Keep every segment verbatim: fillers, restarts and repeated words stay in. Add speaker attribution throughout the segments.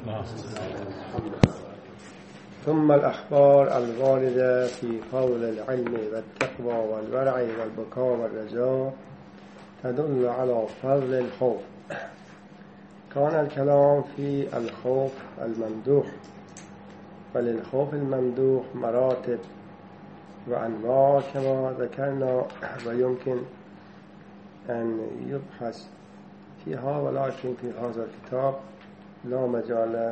Speaker 1: ثم الأخبار الواردة في فضل العلم والتقوى والورع والبكاء والرجاء تدل على فضل الخوف. كان الكلام في الخوف الممدوح، وللخوف الممدوح مراتب وأنواع كما ذكرنا، ويمكن أن يبحث فيها، ولكن في هذا الكتاب لا مجال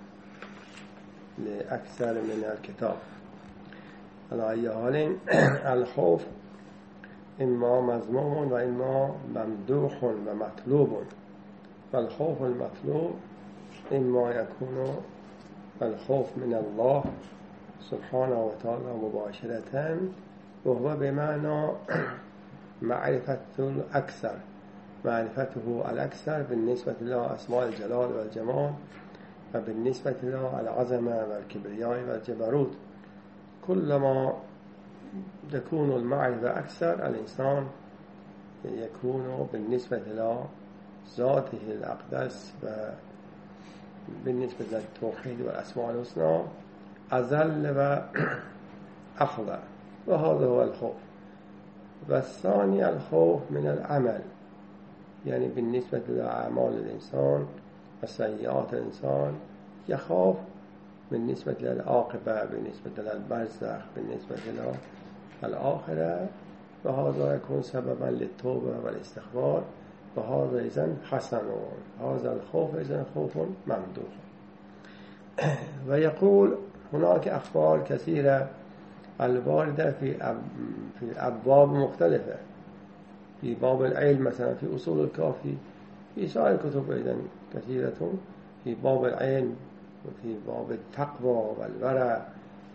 Speaker 1: لأكثر من الكتاب. على أي حال الخوف إما مذموم وإما ممدوح ومطلوب. والخوف المطلوب إما يكون الخوف من الله سبحانه وتعالى مباشرة، وهو بمعنى معرفة الأكثر، معرفته الأكثر بالنسبة إلى أسماء الجلال والجمال، وبالنسبة إلى العظمة والكبرياء والجبروت. كلما تكون المعرفة أكثر، الإنسان يكون بالنسبة إلى ذاته الأقدس وبالنسبة للتوحيد والأسماء الحسنى أذل وأخضع، وهذا هو الخوف. والثاني الخوف من العمل، يعني بالنسبة لأعمال الإنسان وسيئات الإنسان يخاف بالنسبة للعاقبة، بالنسبة للبرزخ، بالنسبة إلى الآخرة، وهذا يكون سببا للتوبة والاستغفار، وهذا إذن حسن. هذا الخوف إذن خوف ممدوح. ويقول هناك أخبار كثيرة الواردة في في أبواب مختلفة، في باب العلم مثلا في أصول الكافي، في سائر الكتب أيضا كثيرة، في باب العلم وفي باب التقوى والورع.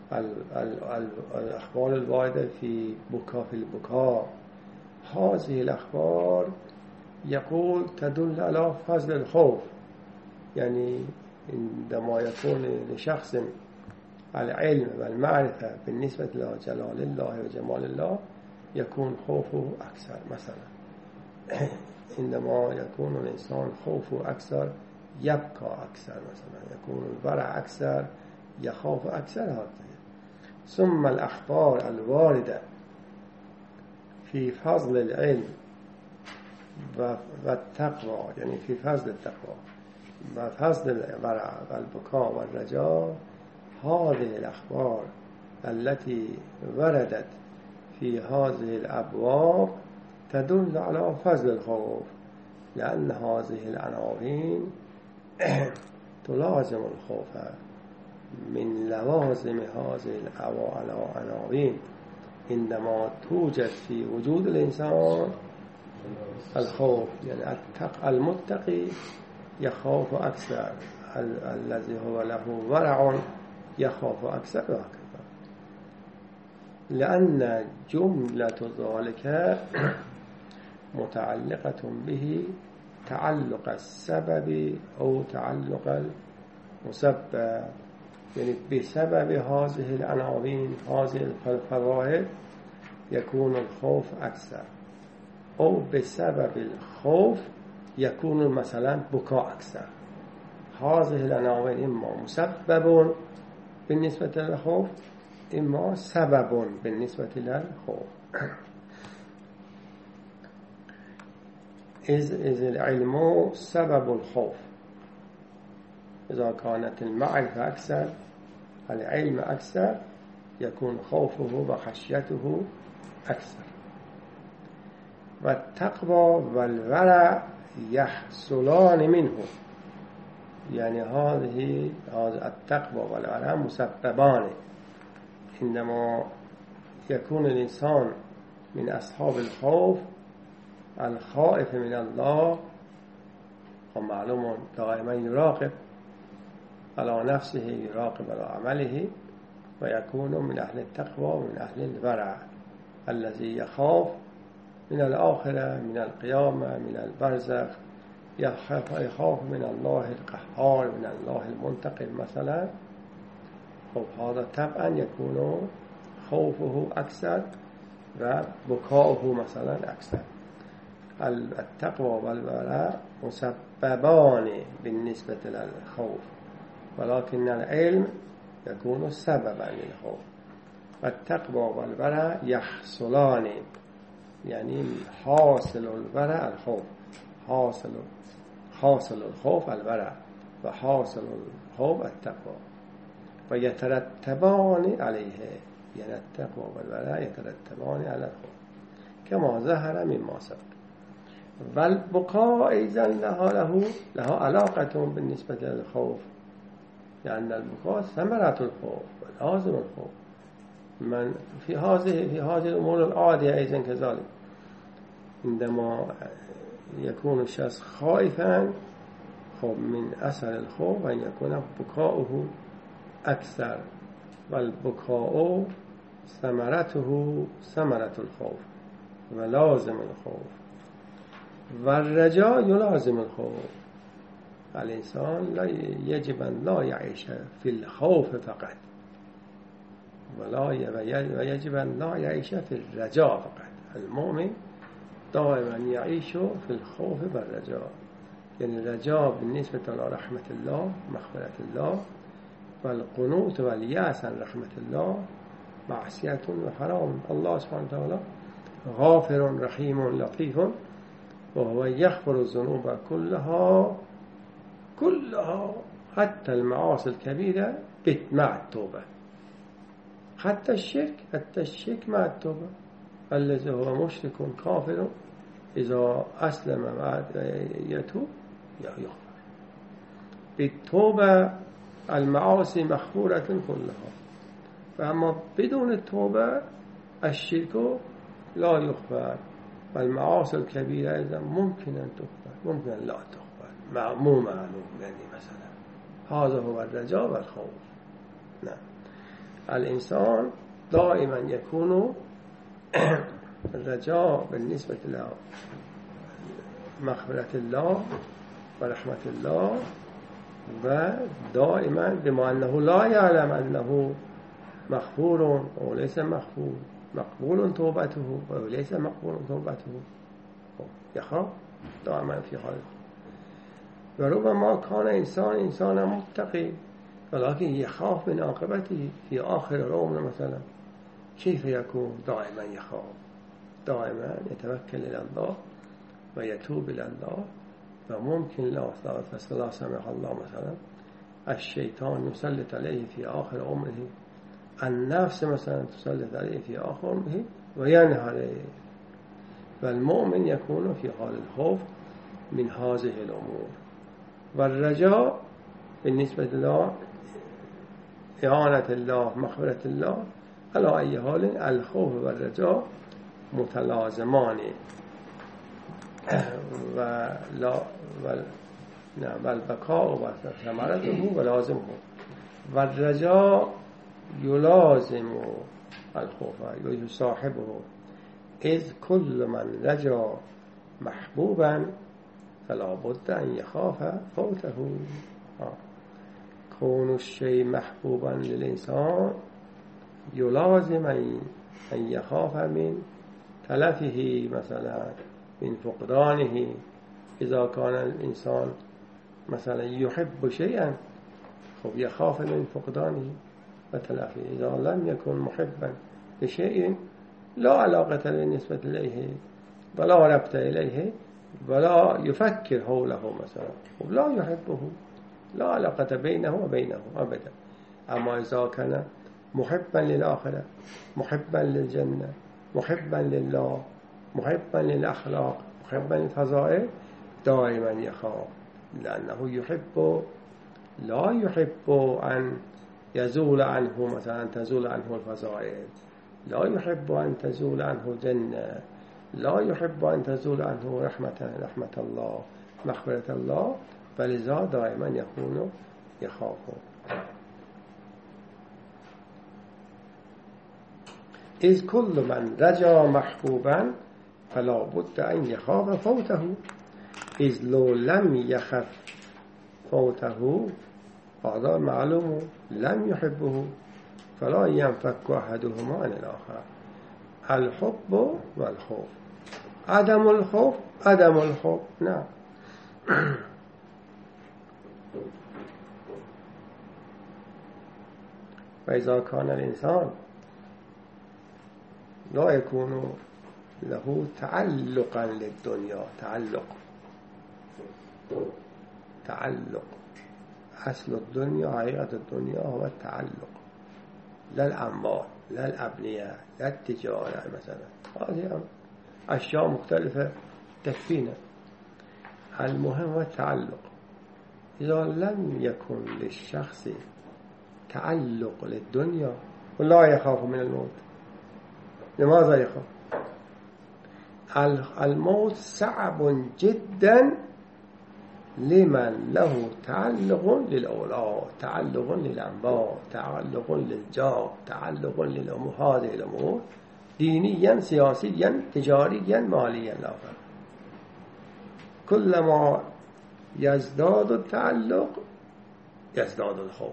Speaker 1: الأخبار الواردة في بكاء في البكاء، هذه الأخبار يقول تدل على فضل الخوف. يعني عندما يكون لشخص العلم والمعرفة بالنسبة إلى جلال الله وجمال الله يكون خوفه أكثر. مثلا عندما يكون الإنسان خوفه أكثر يبكى أكثر، مثلا يكون الورع أكثر، يخاف أكثر. هذا. ثم الأخبار الواردة في فضل العلم والتقوى، يعني في فضل التقوى وفضل الورع والبكاء والرجاء، هذه الأخبار التي وردت في هذه الأبواب تدل على فضل الخوف، لأن هذه العناوين تلازم الخوف. من لوازم هذه العناوين عندما توجد في وجود الإنسان الخوف، يعني المتقي يخاف أكثر، الذي هو له ورع يخاف أكثر، وهكذا. لأن جملة ذلك متعلقة به تعلق السبب أو تعلق المسبب، يعني بسبب هذه العناوين هذه الفوائد يكون الخوف أكثر، أو بسبب الخوف يكون مثلا بكاء أكثر. هذه العناوين إما مسبب بالنسبة للخوف، إما سبب بالنسبة للخوف. إذ, إذ العلم سبب الخوف، إذا كانت المعرفة أكثر، العلم أكثر، يكون خوفه وخشيته أكثر. والتقوى والورع يحصلان منه، يعني هذه التقوى والورع مسببان. عندما يكون الإنسان من أصحاب الخوف الخائف من الله، ومعلوم دائما يراقب على نفسه، يراقب على عمله، ويكون من أهل التقوى ومن أهل الورع، الذي يخاف من الآخرة، من القيامة، من البرزخ، يخاف من الله القهار، من الله المنتقم مثلا. هذا طبعا يكون خوفه أكثر وبكاؤه مثلا أكثر. التقوى والورع مسببان بالنسبة للخوف، ولكن العلم يكون سببا للخوف. والتقوى والورع يحصلان، يعني حاصل الورع الخوف، حاصل حاصل الخوف الورع وحاصل الخوف التقوى ويترتبان عليه، يعني التقوى والورع يترتبان على الخوف كما ظهر مما سبق. والبقاء أيضا لها له لها علاقة بالنسبة للخوف، لأن يعني البقاء ثمرة الخوف ولازم الخوف. من في هذه في هذه الأمور العادية أيضا كذلك، عندما يكون الشخص خائفا خب من أثر الخوف أن يكون بكاؤه أكثر، والبكاء ثمرته ثمرة الخوف ولازم الخوف. والرجاء يلازم الخوف. الإنسان لا يجب أن لا يعيش في الخوف فقط، ولا ويجب أن لا يعيش في الرجاء فقط. المؤمن دائما يعيش في الخوف والرجاء، يعني الرجاء بالنسبة إلى رحمة الله مغفرة الله، والقنوط واليأس عن رحمة الله معصية وحرام. الله سبحانه وتعالى غافر رحيم لطيف، وهو يغفر الذنوب كلها كلها حتى المعاصي الكبيرة مع التوبة، حتى الشرك حتى الشرك مع التوبة. الذي هو مشرك كافر إذا أسلم بعد يتوب يغفر بالتوبة. المعاصي مغفورة كلها، فأما بدون التوبة الشرك لا يغفر، والمعاصي الكبيرة إذا ممكن أن تغفر ممكن أن لا تغفر، مو معلوم. يعني مثلا هذا هو الرجاء والخوف. نعم. الإنسان دائما يكون الرجاء بالنسبة إلى مغفرة الله ورحمة الله، ودائما بما أنه لا يعلم أنه مغفور أو ليس مغفور، مقبول توبته أو ليس مقبول توبته، يخاف دائما في حال. وربما كان إنسان إنسان متقي ولكن يخاف من عاقبته في آخر العمر مثلا، كيف يكون؟ دائما يخاف، دائما يتوكل إلى الله ويتوب إلى الله. وممكن لا سمح الله مثلا الشيطان يسلط عليه في آخر عمره، النفس مثلا تسلط عليه في آخر عمره وينهى عليه. فالمؤمن يكون في حال الخوف من هذه الأمور. والرجاء بالنسبة له إعانة الله مغفرة الله. على أي حال الخوف والرجاء متلازمان ولا والبقاء وثمرته ولازمه. والرجاء يلازم الخوف ويصاحبه، إذ كل من رجا محبوبا فلا بد أن يخاف فوته. كون الشيء محبوبا للإنسان يلازم أن يخاف من تلفه، مثلا من فقدانه. إذا كان الإنسان مثلا يحب شيئا خب يخاف من فقدانه وتلفه. إذا لم يكن محبا لشيء لا علاقة بالنسبة إليه ولا ربط إليه ولا يفكر حوله مثلا، ولا يحبه، لا علاقة بينه وبينه أبدا. أما إذا كان محبا للآخرة محبا للجنة محبا لله محبا للأخلاق محبا للفضائل دائما يخاف، لأنه يحب، لا يحب أن يزول عنه مثلا تزول عنه الفضائل، لا يحب أن تزول عنه الجنة، لا يحب أن تزول عنه رحمة رحمة الله مغفرة الله، فلذا دائما يكون يخاف. إذ كل من رجا محبوبا فلا بد أن يخاف فوته، إذ لو لم يخف فوته هذا معلوم لم يحبه فلا ينفك أحدهما عن الآخر. الحب والخوف، عدم الخوف عدم الحب. نعم. فإذا كان الإنسان لا يكون له تعلقا للدنيا، تعلق تعلق أصل الدنيا، حقيقة الدنيا هو التعلق، لا الأموال، لا الأبنية، لا التجارة مثلا، هذه أشياء مختلفة تكفينا. المهم هو التعلق. إذا لم يكن للشخص تعلق للدنيا ولا يخاف من الموت. لماذا يخاف؟ الموت صعب جدا لمن له تعلق للأولاد، تعلق للأنباء، تعلق للجاه، تعلق للأمور، هذه الأمور دينيا، سياسيا، تجاريا، ماليا، لا فرق. كلما يزداد التعلق يزداد الخوف.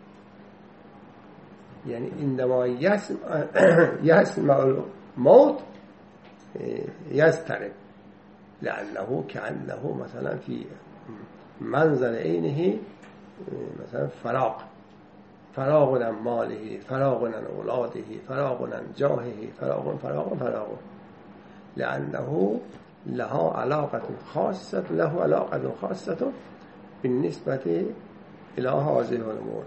Speaker 1: يعني عندما يسمع يسمع الموت يسترب، لأنه كأنه مثلا في منزل عينه مثلا فراغ، فراغ عن ماله، فراغ عن أولاده، فراغ عن جاهه، فراغ فراغ فراغ، لأنه لها علاقة خاصة، له علاقة خاصة بالنسبة إلى هذه الأمور.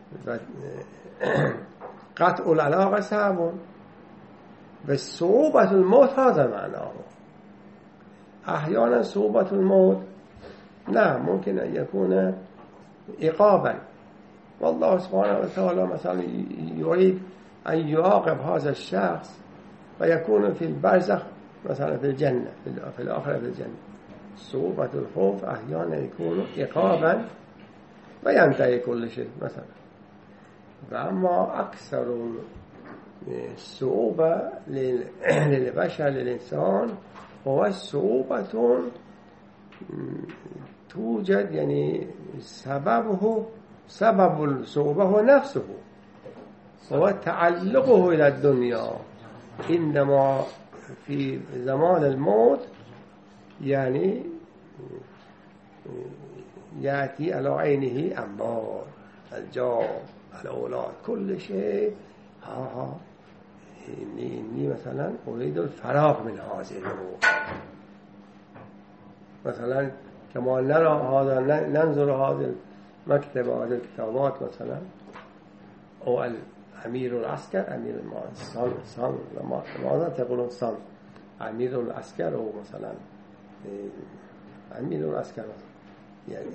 Speaker 1: قطع العلاقة صعب، بس صعوبة الموت هذا معناه. أحيانا صعوبة الموت نعم ممكن أن يكون عقابا، والله سبحانه وتعالى مثلا يريد أن يعاقب هذا الشخص ويكون في البرزخ مثلا في الجنة، في الآخرة في الجنة. صعوبة الخوف أحيانا يكون عقابا وينتهي كل شيء مثلا. وأما أكثر الصعوبة للبشر للإنسان هو الصعوبة توجد، يعني سببه سبب الصعوبة هو نفسه، هو تعلقه إلى الدنيا. إنما في زمان الموت يعني يأتي على عينه أموال، الجاه، الأولاد، كل شيء. ها ها إني, إني مثلا أريد الفراغ من هذه الأمور. مثلا كما نرى هذا، ننظر هذه المكتبة، هذه الكتابات مثلا، أو الأمير العسكر، أمير الصن صن ماذا تقولون صن أمير العسكر، أو مثلا أمير العسكر يعني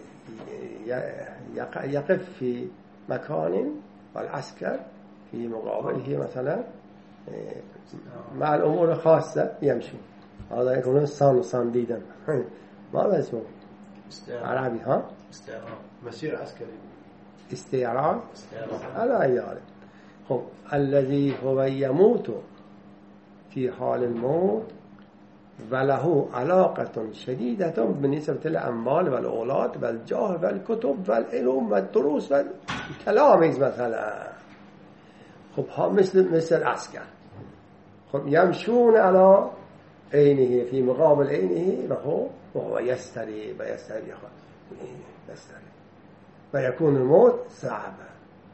Speaker 1: يقف في مكان والعسكر في مقابله مثلا مع الأمور الخاصة يمشي. هذا يكون صن صن ديدا. ماذا اسمه عربي؟ ها
Speaker 2: استعراض، مسير عسكري،
Speaker 1: استعراض على أياره. خب الذي هو يموت في حال الموت وله علاقة شديدة بالنسبة للأموال والأولاد والجاه والكتب والعلوم والدروس والتلاميذ مثلا. خب ها مثل مثل العسكر، خب يمشون على عينه، في مقابل عينه وهو وهو يستري ويستري يستري ويكون الموت صعبا.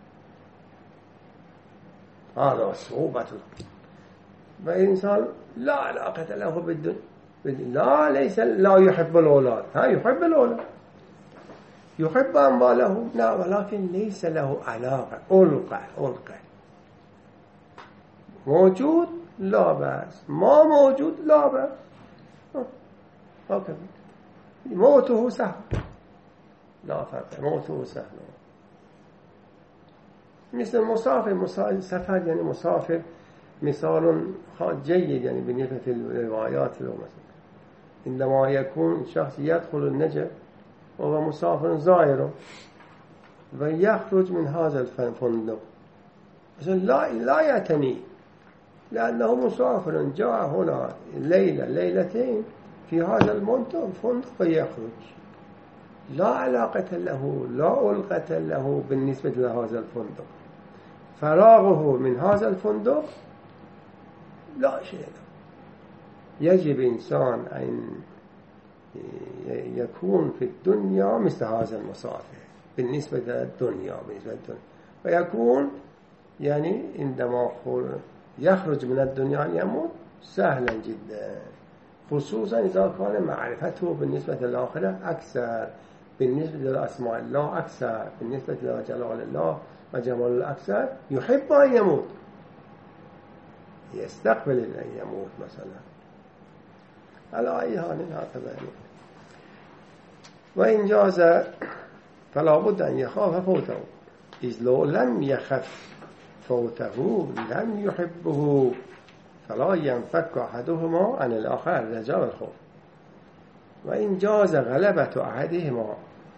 Speaker 1: هذا صعوبة. والإنسان لا علاقة له بالدنيا، لا ليس لا يحب الأولاد، ها يحب الأولاد، يحب أمواله، لا، ولكن ليس له علاقة. ألقى ألقى موجود لا بأس، ما موجود لا بأس، هكذا. موته سهل، لا فرق، موته سهل. مثل مسافر، مسافر سفر يعني مسافر مثال جيد يعني بالنسبة للروايات. مثلا عندما يكون شخص يدخل النجف وهو مسافر زائر ويخرج من هذا الفندق، لا لا يعتني، لأنه مسافر جاء هنا ليلة ليلتين في هذا الفندق ويخرج، لا علاقة له، لا ألقة له بالنسبة لهذا الفندق. فراغه من هذا الفندق لا شيء له. يجب إنسان أن يكون في الدنيا مثل هذا المسافر بالنسبة للدنيا، بالنسبة للدنيا، ويكون يعني عندما يخرج من الدنيا يموت سهلا جدا، خصوصا إذا كان معرفته بالنسبة للآخرة أكثر، بالنسبة لأسماء الله أكثر، بالنسبة لجلال الله وجمال الله أكثر، يحب أن يموت، يستقبل أن يموت مثلا على أي حال هكذا يموت. وإن جاز فلا بد أن يخاف فوته، إذ لو لم يخف فوته لم يحبه، فلا ينفك أحدهما عن الآخر رجاء الخوف. وإن جاز غلبة أحدهما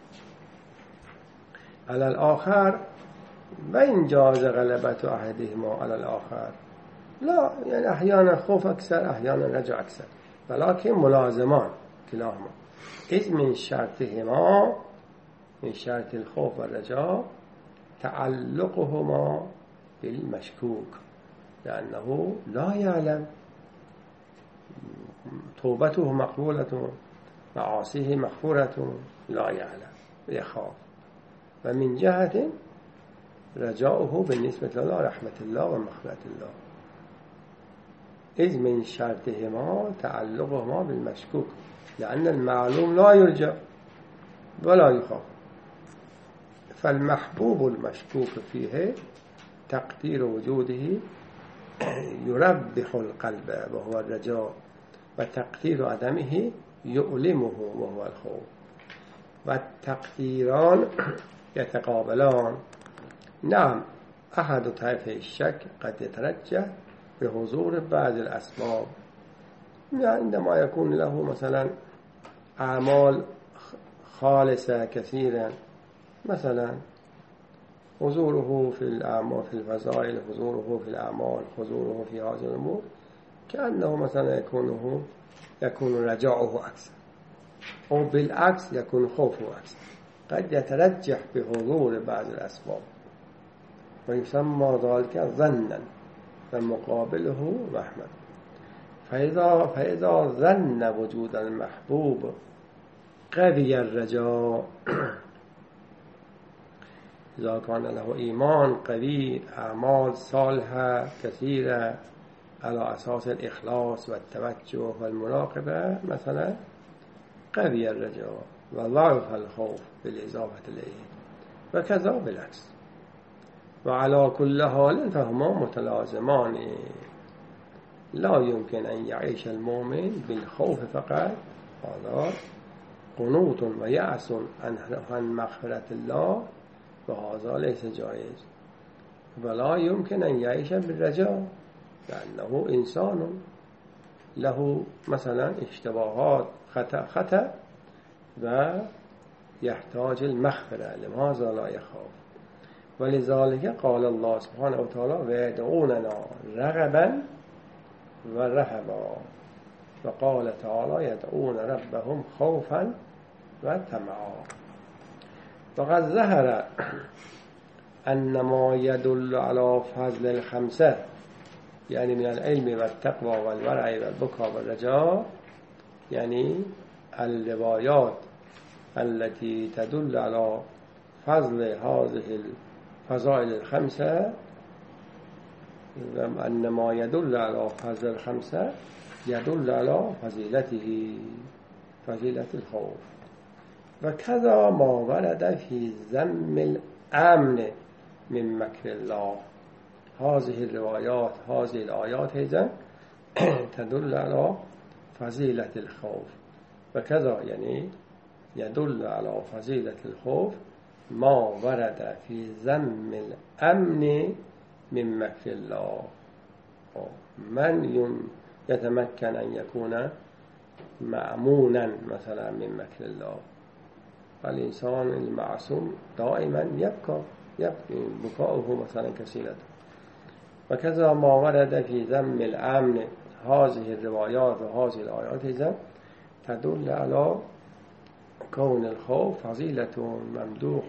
Speaker 1: على الآخر، وإن جاز غلبة أحدهما على الآخر، لا يعني أحيانا خوف أكثر أحيانا رجاء أكثر، ولكن ملازمان كلاهما. إذ من شرطهما، من شرط الخوف والرجاء تعلقهما بالمشكوك، لأنه لا يعلم، توبته مقبولة معاصيه مغفورة، لا يعلم يخاف. ومن جهة رجاؤه بالنسبة لله رحمة الله ومغفرة الله. إذ من شرطهما تعلقهما بالمشكوك، لأن المعلوم لا يرجى ولا يخاف. فالمحبوب المشكوك فيه تقدير وجوده يربح القلب وهو الرجاء، وتقدير عدمه يؤلمه وهو الخوف. والتقديران يتقابلان. نعم، أحد طرفي الشك قد يترجح بحضور بعض الأسباب، عندما يكون له مثلا أعمال خالصة كثيرا، مثلا حضوره في الأعمال في الفضائل، حضوره في الأعمال، حضوره في هذه الأمور، كأنه مثلا يكونه يكون رجاؤه أكثر، أو بالعكس يكون خوفه أكثر. قد يترجح بحضور بعض الأسباب ويسمى ذلك ظنا، ومقابله وهما. فإذا فإذا ظن وجود المحبوب قوي الرجاء، إذا كان له إيمان قوي، أعمال صالحة كثيرة على أساس الإخلاص والتوجه والمراقبة مثلا، قوي الرجاء وضعف الخوف بالإضافة إليه، وكذا بالعكس. وعلى كل حال فهما متلازمان، لا يمكن أن يعيش المؤمن بالخوف فقط، هذا قنوط ويأس عن مغفرة الله، وهذا ليس جائز. ولا يمكن أن يعيش بالرجاء، لأنه إنسان له مثلا اشتباهات خطأ خطأ ويحتاج المغفرة، لماذا لا يخاف؟ ولذلك قال الله سبحانه وتعالى ويدعوننا رغبا ورهبا، وقال تعالى يدعون ربهم خوفا وطمعا. وقد ظهر أن ما يدل على فضل الخمسة، يعني من العلم والتقوى والورع والبكاء والرجاء، يعني الروايات التي تدل على فضل هذه الفضائل الخمسة، أن ما يدل على فضل الخمسة يدل على فضيلته، فضيلة الخوف. وكذا ما ورد في ذم الأمن من مكر الله، هذه الروايات هذه الآيات إذن تدل على فضيلة الخوف. وكذا يعني يدل على فضيلة الخوف ما ورد في ذم الأمن من مكر الله. من يتمكن أن يكون مأمونا مثلا من مكر الله؟ الإنسان المعصوم دائما يبكى يبكي بكاؤه مثلا كثيرا. وكذا ما ورد في ذم الأمن، هذه الروايات وهذه الآيات إذا تدل على كون الخوف فضيلة ممدوح،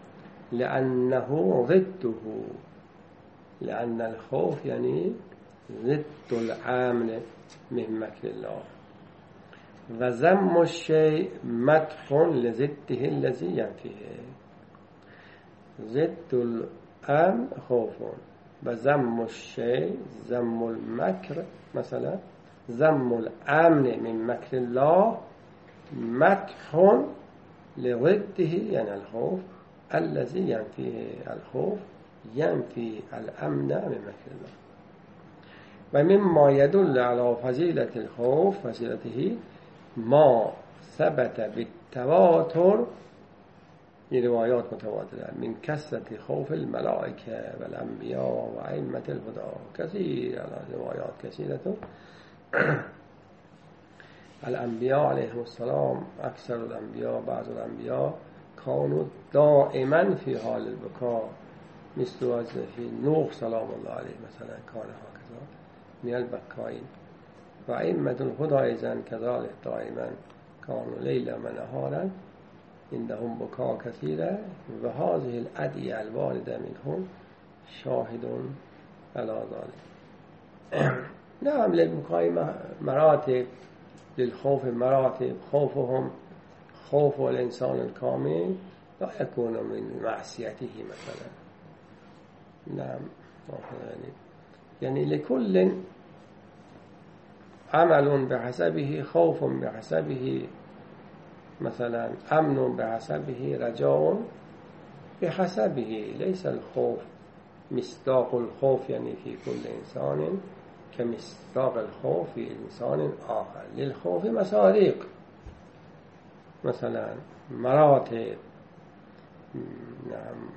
Speaker 1: لأنه ضده، لأن الخوف يعني ضد الأمن من مكر الله. وذم الشيء مدح لضده الذي ينفيه. ضد الأمن خوف، و ذم الشیء ذم المکر، مثلا ذم الامن من مکر الله مدح لضده یعنی الخوف الذي ينفي الخوف ينفي الامن من مکر الله. و مما يدل على فضيلة الخوف فضيلته ما ثبت بالتواتر، این روایات متواتره، من کثرت خوف الملائکه و الانبیاء و ائمه الهدى کثیر، روایات کثیره. الانبیاء علیهم السلام، اکثر الانبیاء، بعض الانبیاء كانوا دائما في حال البكاء، مثل وظیفه نوح سلام الله علیه مثلا کان هكذا من البكائين، و ائمه الهدى ايضا كذلك دائما كانوا ليلا ونهارا عندهم بكاء كثيرة، وهذه الأدعية الواردة منهم شاهد على ذلك. نعم للبكاء مراتب، للخوف مراتب، خوفهم خوف الإنسان الكامل لا يكون من معصيته مثلا. نعم يعني لكل عمل بحسبه، خوف بحسبه، مثلا امن بحسبه، رجاء بحسبه. ليس الخوف مصداق الخوف يعني في كل انسان كمصداق الخوف في انسان آخر. للخوف مصادق، مثلا مراتب. نعم.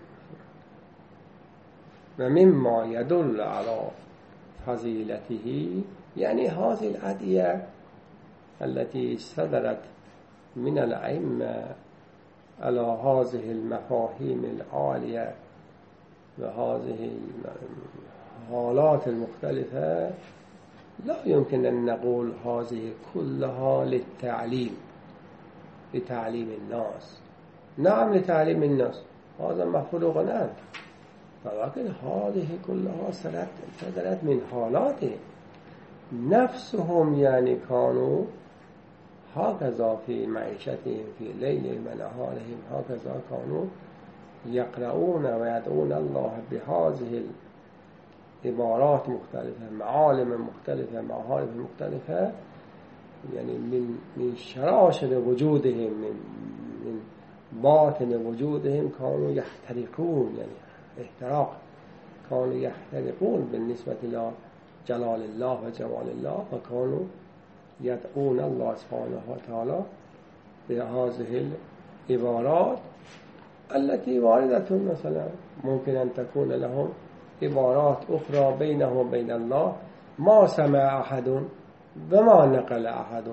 Speaker 1: و مما يدل على فضيلته يعني هذه الأدعية التي صدرت من الأئمة على هذه المفاهيم العالية وهذه الحالات المختلفة، لا يمكن أن نقول هذه كلها للتعليم، لتعليم الناس. نعم لتعليم الناس، هذا مفروغ عنه، ولكن هذه كلها صدرت من حالاتهم نفسهم، يعني كانوا هكذا في معيشتهم في ليل ونهارهم، هكذا كانوا يقرؤون ويدعون الله بهذه العبارات مختلفة، معالم مختلفة، معارف مختلفة، يعني من من شراشر وجودهم، من من باطن وجودهم كانوا يحترقون، يعني احتراق، كانوا يحترقون بالنسبة إلى جلال الله وجمال الله، وكانوا يدعون الله سبحانه وتعالى بهذه العبارات التي واردة. مثلا ممكن أن تكون لهم عبارات أخرى بينهم وبين الله ما سمع أحد وما نقل أحد.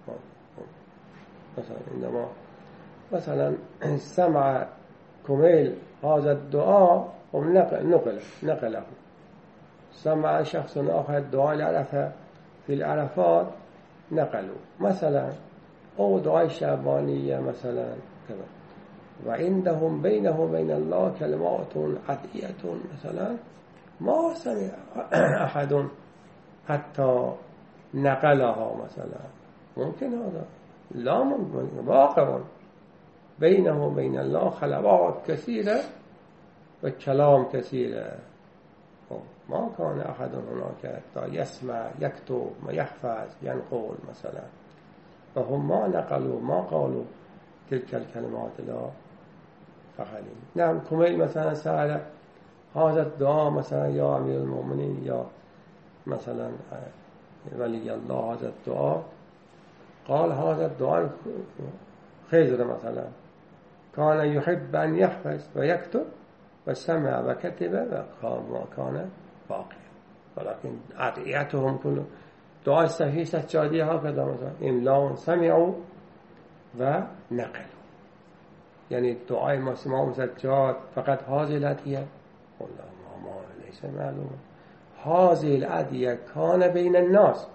Speaker 1: مثلا عندما مثلا سمع كميل هذا الدعاء ونقل نقله، سمع شخص آخر الدعاء العرفة في العرفات نقلوا مثلا، أو دعاء شعبانية مثلا كذا. وعندهم بينه وبين الله كلمات عدية مثلا ما سمع أحد حتى نقلها مثلا. ممكن هذا؟ لا ممكن. واقع بينه وبين الله خلوات كثيرة وكلام كثيرة، ما كان أحد هناك يسمع يكتب ويحفظ ينقل مثلا، فهم ما نقلوا ما قالوا تلك الكلمات لا فخلين. نعم كميل مثلا سأل هذا الدعاء مثلا يا أمير المؤمنين يا مثلا ولي الله هذا الدعاء، قال هذا الدعاء خضر مثلا كان يحب أن يحفظ ويكتب وسمع وكتب وما كان باقي، ولكن أدعيتهم كله دعاء صحيح سجادية هكذا مثلا إملاء سمعوا ونقلوا، يعني دعاء مسموع سجاد فقط هذه الأدعية والله ما ما ليس معلوم. هذه الأدعية كان بين الناس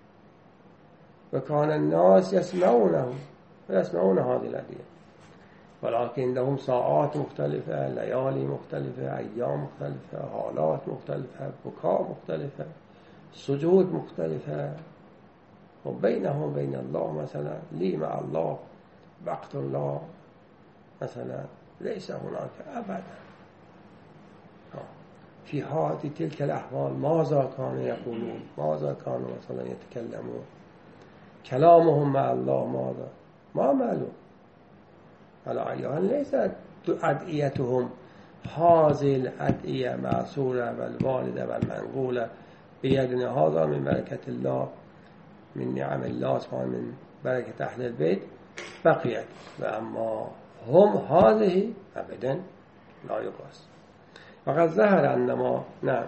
Speaker 1: وكان الناس يسمعونه ويسمعون هذه الأدعية، ولكن لهم ساعات مختلفة، ليالي مختلفة، أيام مختلفة، حالات مختلفة، بكاء مختلفة، سجود مختلفة. وبينهم وبين الله مثلا لي مع الله وقت الله مثلا ليس هناك أبدا. في هذه تلك الأحوال ماذا كانوا يقولون ماذا كانوا مثلا يتكلمون كلامهم مع الله ماذا ما معلوم. على أي حال ليست أدعيتهم هذه الأدعية معصورة والواردة والمنقولة بيدنا هذا من بركة الله من نعم الله سبحانه من بركة أهل البيت بقيت، وأما هم هذه أبدا لا يقاس. وقد ظهر أنما نعم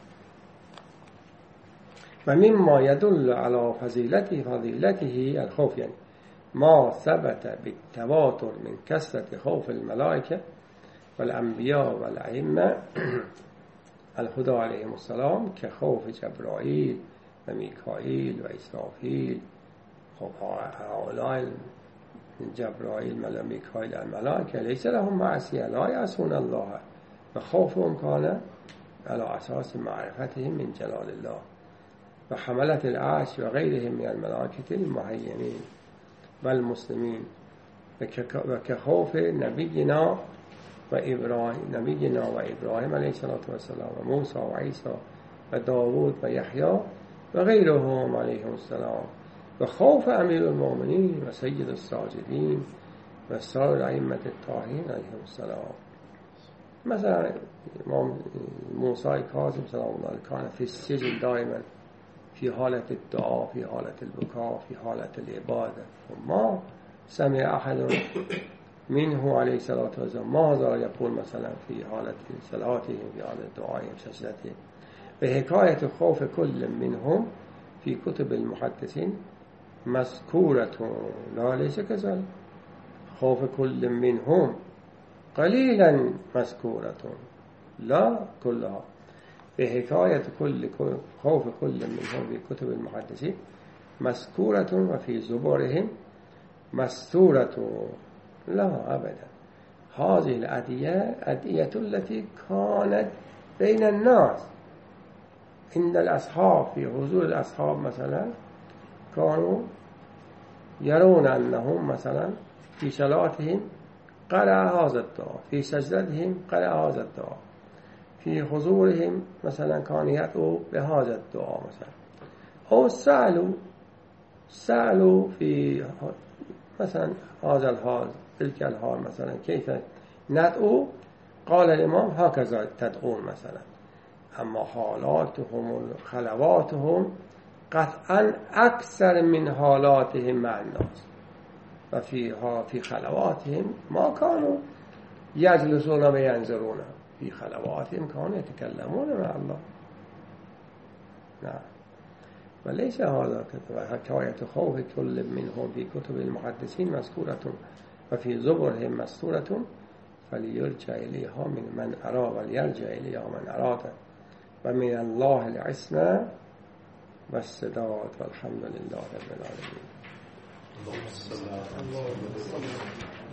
Speaker 1: ومما يدل على فضيلته فضيلته الخوف، يعني ما ثبت بالتواتر من كثرة خوف الملائكة والأنبياء والأئمة الهدى عليهم السلام كخوف جبرائيل وميكائيل وإسرافيل. خب هؤلاء جبرائيل وميكائيل الملائكة ليس لهم معصية لا يعصون الله، وخوفهم كان على أساس معرفتهم من جلال الله. وحملة العرش وغيرهم من الملائكة المهيمين والمسلمين وكخوف نبينا وإبراهيم نبينا وإبراهيم عليه الصلاة والسلام وموسى وعيسى وداود ويحيى وغيرهم عليهم السلام، وخوف أمير المؤمنين وسيد الساجدين وسائر أئمة الطاهرين عليهم السلام. مثلا موسى كاظم سلام الله عليه كان في السجن دائما في حالة الدعاء في حالة البكاء في حالة العبادة، وما سمع أحد منه عليه الصلاة والسلام ماذا يقول مثلا في حالة صلاته في حالة دعائهم سجدته. بحكاية خوف كل منهم في كتب المحدثين مذكورة لا ليس كذلك، خوف كل منهم قليلا مذكورة لا كلها. بحكاية كل خوف كل منهم في كتب المحدثين مذكورة وفي زبورهم مستورة لا أبدا. هذه الأدعية أدعية التي كانت بين الناس عند الأصحاب في حضور الأصحاب مثلا كانوا يرون أنهم مثلا في صلاتهم قرأ هذا الدعاء في سجدتهم قرأ هذا الدعاء في حضورهم مثلا كانوا يدعوا بهذا الدعاء مثلا، أو سألوا سألوا في مثلا هذا الحال تلك الحال مثلا كيف ندعو، قال الإمام هكذا تدعون مثلا. أما حالاتهم خلواتهم قطعا أكثر من حالاتهم مع الناس، وفي في خلواتهم ما كانوا يجلسون وينظرون، في خلواتهم كانوا يتكلمون مع الله. نعم. وليس هذا حكاية خوف كل منهم في كتب المحدثين مذكورة وفي زبرهم مستورة فليرجع إليها من من أراد وليرجع إليها من أراد، ومن الله العصمة والسداد والحمد لله رب العالمين.
Speaker 2: اللهم صل على محمد.